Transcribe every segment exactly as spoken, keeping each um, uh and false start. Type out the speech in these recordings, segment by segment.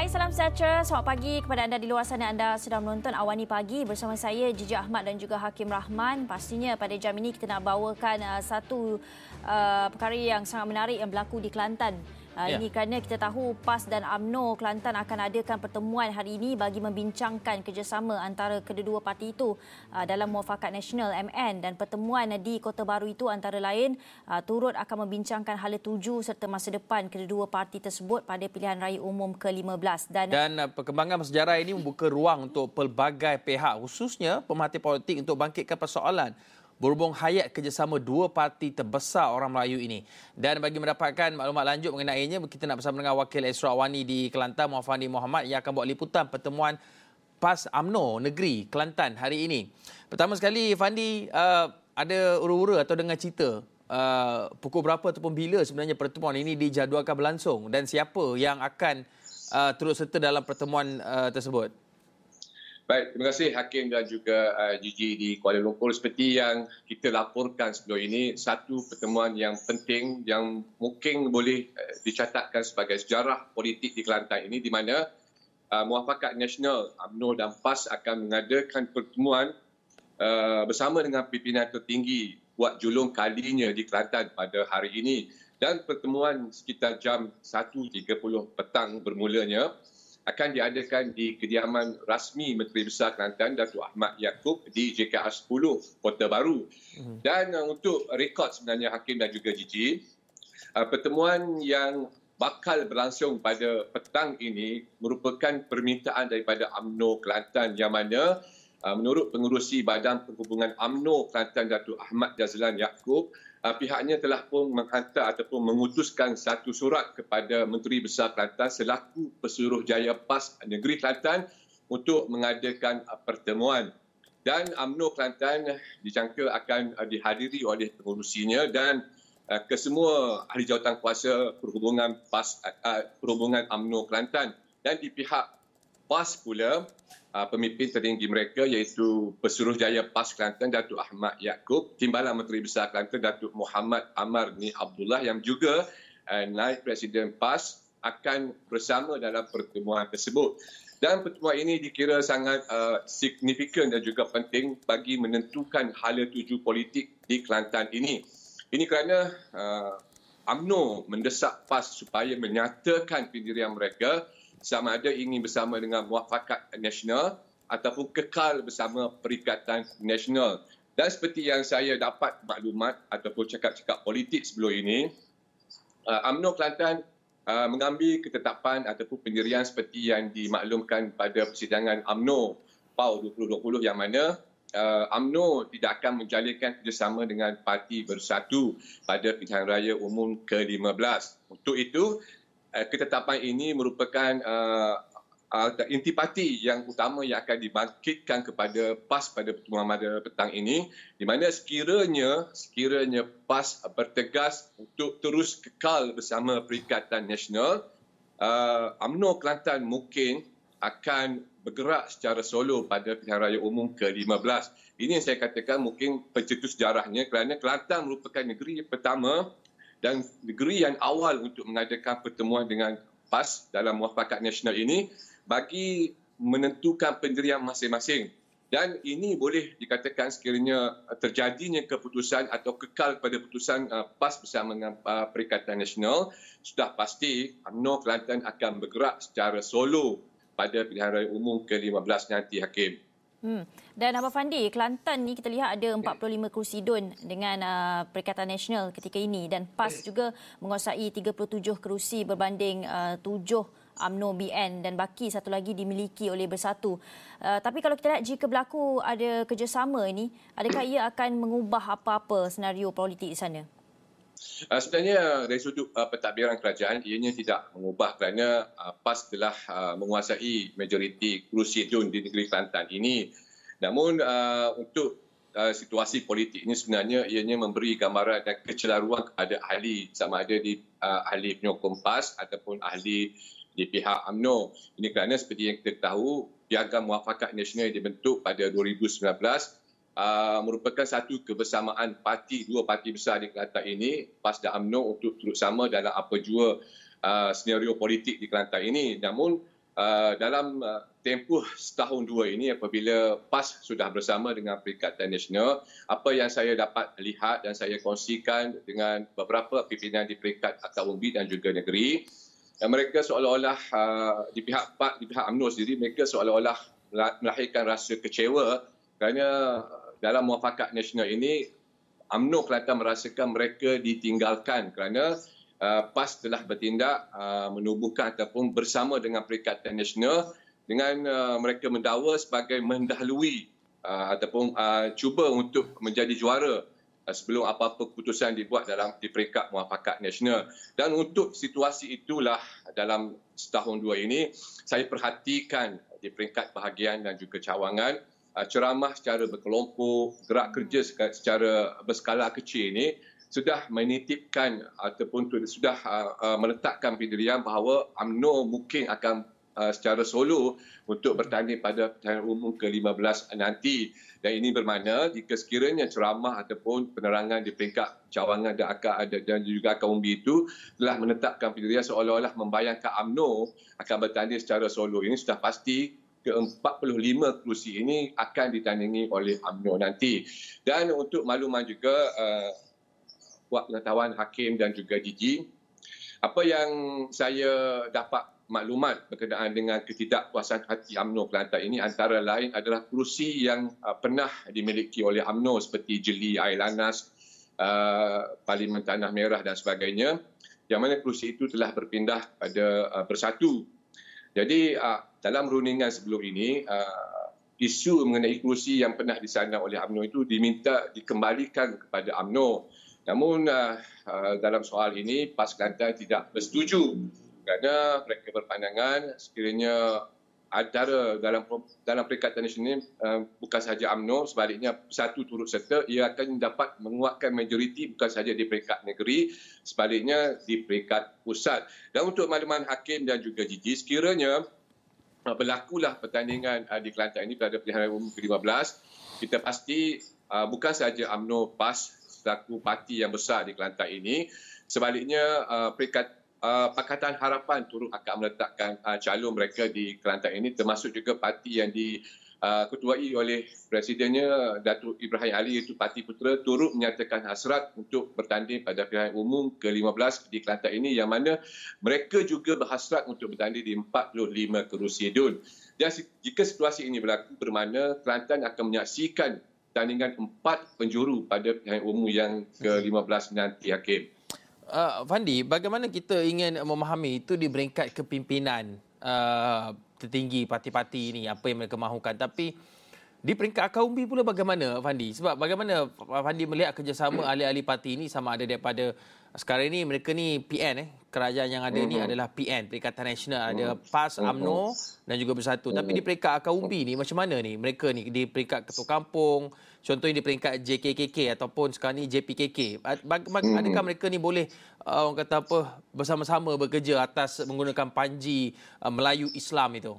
Hai, salam sejahtera. Selamat pagi kepada anda di luar sana. Anda sedang menonton Awani Pagi bersama saya, Gigi Ahmad dan juga Hakim Rahman. Pastinya pada jam ini kita nak bawakan uh, satu uh, perkara yang sangat menarik yang berlaku di Kelantan. Uh, ya. Ini kerana kita tahu PAS dan UMNO Kelantan akan adakan pertemuan hari ini bagi membincangkan kerjasama antara kedua-dua parti itu uh, dalam Muafakat Nasional M N, dan pertemuan di Kota Baru itu antara lain uh, turut akan membincangkan hala tuju serta masa depan kedua-dua parti tersebut pada pilihan raya umum ke lima belas. Dan, dan uh, perkembangan sejarah ini membuka ruang untuk pelbagai pihak, khususnya pemerhati politik, untuk bangkitkan persoalan berhubung hayat kerjasama dua parti terbesar orang Melayu ini. Dan bagi mendapatkan maklumat lanjut mengenainya, kita nak bersama dengan Wakil Astro Awani di Kelantan, Muhammad Muhammad, yang akan buat liputan pertemuan PAS UMNO Negeri Kelantan hari ini. Pertama sekali, Fandi, uh, ada ura-ura atau dengar cerita uh, pukul berapa ataupun bila sebenarnya pertemuan ini dijadualkan berlangsung, dan siapa yang akan uh, turut serta dalam pertemuan uh, tersebut? Baik, terima kasih Hakim dan juga uh, Gigi di Kuala Lumpur. Seperti yang kita laporkan sebelum ini, satu pertemuan yang penting yang mungkin boleh uh, dicatatkan sebagai sejarah politik di Kelantan ini, di mana uh, Muafakat Nasional UMNO dan PAS akan mengadakan pertemuan uh, bersama dengan pimpinan tertinggi buat julung kalinya di Kelantan pada hari ini. Dan pertemuan sekitar jam satu tiga puluh petang bermulanya akan diadakan di kediaman rasmi Menteri Besar Kelantan Datuk Ahmad Yaakob di J K R sepuluh Kota Baru. Dan uh, untuk rekod sebenarnya Hakim dan juga Gigi, uh, pertemuan yang bakal berlangsung pada petang ini merupakan permintaan daripada UMNO Kelantan, yang mana uh, menurut pengerusi Badan Penghubungan UMNO Kelantan Datuk Ahmad Jazlan Yaakob, Uh, pihaknya telah pun menghantar ataupun mengutuskan satu surat kepada Menteri Besar Kelantan selaku Pesuruhjaya PAS Negeri Kelantan untuk mengadakan uh, pertemuan. Dan UMNO Kelantan dijangka akan uh, dihadiri oleh pengurusinya dan uh, kesemua ahli jawatan kuasa perhubungan PAS, uh, perhubungan UMNO Kelantan. Dan di pihak PAS pula, Uh, pemimpin tertinggi mereka iaitu Pesuruhjaya PAS Kelantan Datuk Ahmad Yaakob, Timbalan Menteri Besar Kelantan Datuk Muhammad Amar Ni Abdullah, yang juga uh, Naib Presiden PAS akan bersama dalam pertemuan tersebut. Dan pertemuan ini dikira sangat uh, signifikan dan juga penting bagi menentukan hala tuju politik di Kelantan ini. Ini kerana uh, UMNO mendesak PAS supaya menyatakan pendirian mereka sama ada ingin bersama dengan Muafakat Nasional ataupun kekal bersama Perikatan Nasional. Dan seperti yang saya dapat maklumat ataupun cakap-cakap politik sebelum ini, uh, UMNO Kelantan uh, mengambil ketetapan ataupun pendirian seperti yang dimaklumkan pada persidangan UMNO P A U dua ribu dua puluh, yang mana uh, UMNO tidak akan menjalinkan kerjasama dengan Parti Bersatu pada pilihan raya umum ke lima belas. Untuk itu, ketetapan ini merupakan uh, uh, intipati yang utama yang akan dibangkitkan kepada PAS pada pertemuan pada petang ini, di mana sekiranya sekiranya PAS bertegas untuk terus kekal bersama Perikatan Nasional, uh, UMNO Kelantan mungkin akan bergerak secara solo pada pilihan raya umum ke lima belas. Ini yang saya katakan mungkin pencetus sejarahnya, kerana Kelantan merupakan negeri pertama dan negeri yang awal untuk mengadakan pertemuan dengan PAS dalam Muafakat Nasional ini bagi menentukan pendirian masing-masing. Dan ini boleh dikatakan sekiranya terjadinya keputusan atau kekal pada keputusan PAS bersama dengan Perikatan Nasional, sudah pasti UMNO Kelantan akan bergerak secara solo pada pilihan raya umum ke lima belas nanti, Hakim. Hmm. Dan Abang Fandi, Kelantan ni kita lihat ada empat puluh lima kerusi D U N dengan uh, Perikatan Nasional ketika ini, dan PAS juga menguasai tiga puluh tujuh kerusi berbanding uh, tujuh UMNO B N, dan baki satu lagi dimiliki oleh Bersatu. Uh, tapi kalau kita lihat jika berlaku ada kerjasama ini, adakah ia akan mengubah apa-apa senario politik di sana? Uh, sebenarnya dari sudut uh, pentadbiran kerajaan, ianya tidak mengubah kerana uh, PAS telah uh, menguasai majoriti kerusi D U N di negeri Kelantan ini. Namun uh, untuk uh, situasi politik ini sebenarnya ianya memberi gambaran dan kecelaruan kepada ahli, sama ada di uh, ahli penyokong PAS ataupun ahli di pihak UMNO. Ini kerana seperti yang kita tahu, Piagam Muafakat Nasional yang dibentuk pada dua ribu sembilan belas Uh, merupakan satu kebersamaan parti, dua parti besar di Kelantan ini, PAS dan UMNO, untuk turut sama dalam apa jua uh, senario politik di Kelantan ini. Namun Uh, dalam uh, tempoh setahun dua ini apabila PAS sudah bersama dengan Perikatan Nasional, apa yang saya dapat lihat dan saya kongsikan dengan beberapa pimpinan di peringkat akar umbi dan juga negeri, dan mereka seolah-olah uh, di pihak PAS, di pihak UMNO sendiri, mereka seolah-olah melahirkan rasa kecewa kerana dalam muafakat nasional ini UMNO Kelantan merasakan mereka ditinggalkan kerana Uh, PAS telah bertindak uh, menubuhkan ataupun bersama dengan Perikatan Nasional dengan uh, mereka mendakwa sebagai mendahului uh, ataupun uh, cuba untuk menjadi juara uh, sebelum apa-apa keputusan dibuat dalam di peringkat muafakat nasional. Dan untuk situasi itulah dalam setahun dua ini saya perhatikan di peringkat bahagian dan juga cawangan uh, ceramah secara berkelompok, gerak kerja secara berskala kecil ini sudah menitipkan ataupun sudah uh, meletakkan pendirian bahawa UMNO mungkin akan uh, secara solo untuk bertanding pada pilihan umum ke lima belas nanti. Dan ini bermakna jika sekiranya ceramah ataupun penerangan di peringkat cawangan dan akar dan juga akar umbi itu telah menetapkan pendirian seolah-olah membayangkan UMNO akan bertanding secara solo, ini sudah pasti ke empat puluh lima kerusi ini akan ditandingi oleh UMNO nanti. Dan untuk makluman juga uh, buat pengetahuan Hakim dan juga Gigi, apa yang saya dapat maklumat berkenaan dengan ketidakpuasan hati UMNO Kelantan ini antara lain adalah kerusi yang uh, pernah dimiliki oleh UMNO seperti Jeli, Air Lanas, uh, Parlimen Tanah Merah dan sebagainya, yang mana kerusi itu telah berpindah pada uh, Bersatu. Jadi uh, dalam rundingan sebelum ini, uh, isu mengenai kerusi yang pernah disandang oleh UMNO itu diminta dikembalikan kepada UMNO. Namun uh, uh, dalam soal ini PAS Kelantan tidak bersetuju kerana mereka berpandangan sekiranya antara dalam dalam Perikatan Nasional uh, bukan sahaja UMNO, sebaliknya Bersatu turut serta, ia akan dapat menguatkan majoriti bukan sahaja di peringkat negeri, sebaliknya di peringkat pusat. Dan untuk makluman Hakim dan juga Gigi, sekiranya uh, berlakulah pertandingan uh, di Kelantan ini pada pilihan umum ke lima belas, kita pasti uh, bukan sahaja UMNO PAS selaku parti yang besar di Kelantan ini, sebaliknya uh, peringkat uh, Pakatan Harapan turut akan meletakkan uh, calon mereka di Kelantan ini, termasuk juga parti yang diketuai uh, oleh Presidennya Datuk Ibrahim Ali, iaitu Parti Putera, turut menyatakan hasrat untuk bertanding pada pilihan umum ke lima belas di Kelantan ini, yang mana mereka juga berhasrat untuk bertanding di empat puluh lima kerusi dun. Dan jika situasi ini berlaku, bermakna Kelantan akan menyaksikan tandingan empat penjuru pada pilihan umum yang ke lima belas nanti, Hakim. Uh, Fandi, bagaimana kita ingin memahami itu di peringkat kepimpinan uh, tertinggi parti-parti ini, apa yang mereka mahukan. Tapi di peringkat akar umbi pula bagaimana, Fandi? Sebab bagaimana Fandi melihat kerjasama ahli-ahli parti ini, sama ada daripada sekarang ini mereka ni P N, eh kerajaan yang ada ni adalah P N, Perikatan Nasional, ada PAS, UMNO dan juga Bersatu. Tapi di peringkat akar umbi ni macam mana ni mereka ni, di peringkat ketua kampung, contohnya di peringkat J K K K ataupun sekarang ni J P K K, adakah mereka ni boleh uh, orang kata apa bersama-sama bekerja atas menggunakan panji uh, Melayu Islam itu?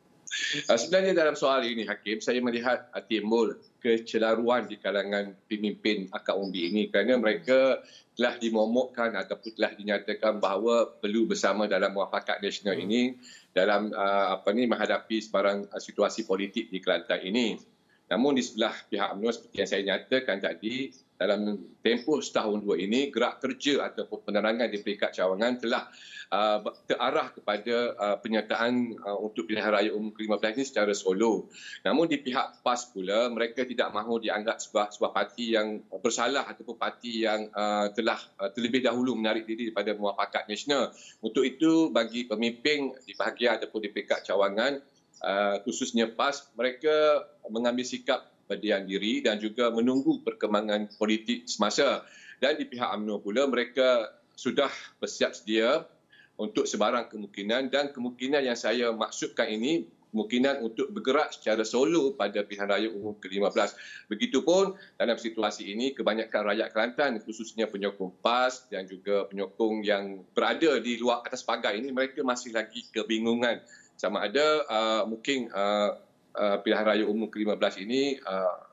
Uh, sebenarnya dalam soal ini, Hakim, saya melihat uh, timbul kecelaruan di kalangan pemimpin akar umbi ini kerana mereka telah dimomokkan ataupun telah dinyatakan bahawa perlu bersama dalam muafakat nasional hmm. ini dalam uh, apa ni menghadapi sebarang uh, situasi politik di Kelantan ini. Namun di sebelah pihak UMNO, seperti yang saya nyatakan tadi, dalam tempoh setahun dua ini, gerak kerja ataupun penerangan di peringkat cawangan telah uh, terarah kepada uh, penyertaan uh, untuk pilihan raya umum ke lima belas ini secara solo. Namun di pihak PAS pula, mereka tidak mahu dianggap sebuah, sebuah parti yang bersalah ataupun parti yang uh, telah uh, terlebih dahulu menarik diri daripada muafakat nasional. Untuk itu, bagi pemimpin di bahagian ataupun di peringkat cawangan, uh, khususnya PAS, mereka mengambil sikap berdiam diri dan juga menunggu perkembangan politik semasa. Dan di pihak UMNO pula, mereka sudah bersiap sedia untuk sebarang kemungkinan, dan kemungkinan yang saya maksudkan ini kemungkinan untuk bergerak secara solo pada pilihan raya umum ke lima belas. Begitupun dalam situasi ini, kebanyakan rakyat Kelantan, khususnya penyokong PAS dan juga penyokong yang berada di luar atas pagar ini, mereka masih lagi kebingungan sama ada uh, mungkin uh, Uh, pilihan raya umum ke lima belas ini uh,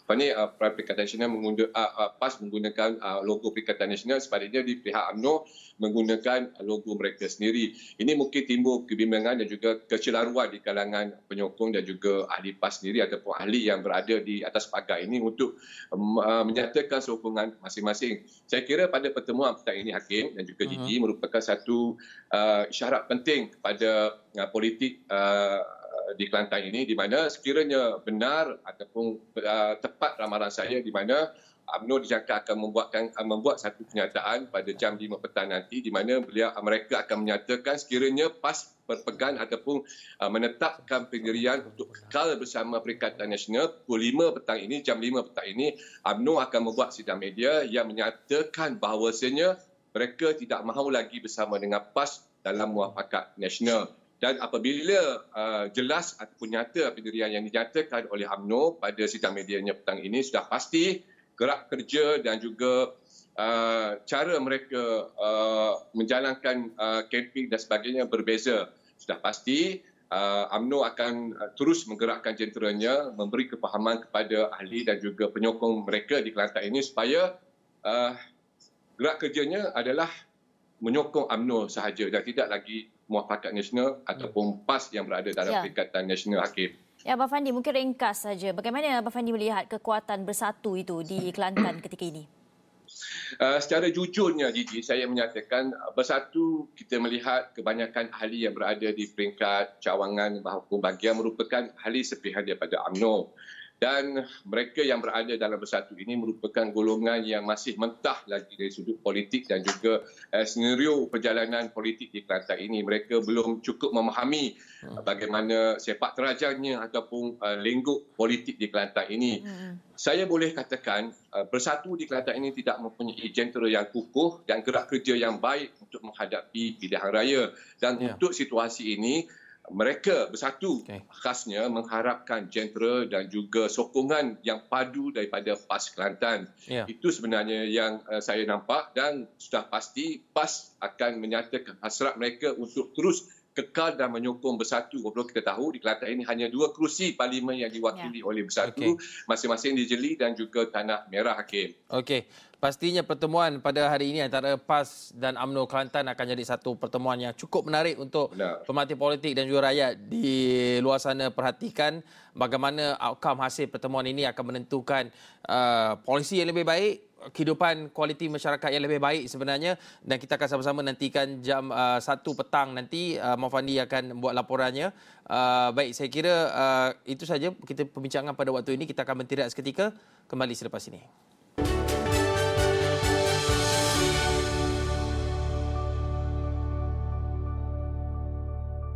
apa ni uh, Perikatan Nasional menggunakan uh, uh, PAS menggunakan uh, logo Perikatan Nasional, sebaliknya di pihak U M N O menggunakan logo mereka sendiri. Ini mungkin timbul kebimbangan dan juga kecelaruan di kalangan penyokong dan juga ahli PAS sendiri ataupun ahli yang berada di atas pagar ini untuk um, uh, menyatakan sokongan masing-masing. Saya kira pada pertemuan petang ini, Hakim dan juga Gigi, uh-huh. merupakan satu uh, isyarat penting kepada uh, politik uh, di Kelantan ini, di mana sekiranya benar ataupun uh, tepat ramalan saya, di mana U M N O dijangka akan membuatkan membuat satu kenyataan pada jam lima petang nanti, di mana beliau mereka akan menyatakan sekiranya PAS berpegang ataupun uh, menetapkan pendirian untuk kekal bersama Perikatan Nasional. Pukul lima petang ini, jam lima petang ini, U M N O akan membuat sidang media yang menyatakan bahawasanya mereka tidak mahu lagi bersama dengan PAS dalam muafakat nasional. Dan apabila uh, jelas ataupun nyata pendirian yang dinyatakan oleh U M N O pada sidang medianya petang ini, sudah pasti gerak kerja dan juga uh, cara mereka uh, menjalankan uh, kempen dan sebagainya berbeza. Sudah pasti uh, U M N O akan uh, terus menggerakkan jenteranya, memberi kefahaman kepada ahli dan juga penyokong mereka di Kelantan ini supaya uh, gerak kerjanya adalah menyokong U M N O sahaja dan tidak lagi Muafakat Nasional ataupun PAS yang berada dalam ya. Perikatan Nasional, Hakim. Ya, Abang Fandi, mungkin ringkas saja. Bagaimana Abang Fandi melihat kekuatan bersatu itu di Kelantan ketika ini? Uh, secara jujurnya, Gigi, saya menyatakan bersatu kita melihat kebanyakan ahli yang berada di peringkat cawangan maupun bahagian merupakan ahli sepihak daripada U M N O. Dan mereka yang berada dalam bersatu ini merupakan golongan yang masih mentah lagi dari sudut politik dan juga uh, senario perjalanan politik di Kelantan ini. Mereka belum cukup memahami uh, bagaimana sepak terjangnya ataupun uh, lenggok politik di Kelantan ini. Hmm. Saya boleh katakan uh, bersatu di Kelantan ini tidak mempunyai jentera yang kukuh dan gerak kerja yang baik untuk menghadapi pilihan raya. Dan yeah. untuk situasi ini, mereka bersatu okay. khasnya mengharapkan jentera dan juga sokongan yang padu daripada PAS Kelantan. Yeah. Itu sebenarnya yang uh, saya nampak dan sudah pasti PAS akan menyatakan hasrat mereka untuk terus kekal dan menyokong bersatu. Perlu kita tahu di Kelantan ini hanya dua kerusi parlimen yang diwakili yeah. oleh bersatu, okay. masing-masing di Jeli dan juga Tanah Merah, Hakim. Okey. Pastinya pertemuan pada hari ini antara PAS dan U M N O Kelantan akan jadi satu pertemuan yang cukup menarik untuk Benar. pemerhati politik dan juga rakyat di luar sana perhatikan bagaimana outcome hasil pertemuan ini akan menentukan uh, polisi yang lebih baik, kehidupan kualiti masyarakat yang lebih baik sebenarnya, dan kita akan sama-sama nantikan jam uh, satu petang nanti uh, Mafandi akan buat laporannya. Uh, baik, saya kira uh, itu saja kita perbincangan pada waktu ini. Kita akan bertirak seketika, kembali selepas ini.